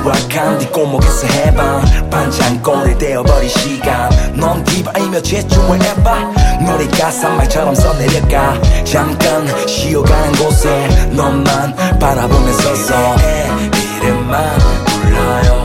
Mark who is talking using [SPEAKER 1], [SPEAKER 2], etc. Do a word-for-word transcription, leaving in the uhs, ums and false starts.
[SPEAKER 1] 수확한 뒷골목에서 해방 반창고리 되어버린 시간 넌 디바이며 제중을 해봐 노래 가사 말처럼 써내려가 잠깐 쉬어가는 곳에 너만 바라보면서 서 이름만 불러요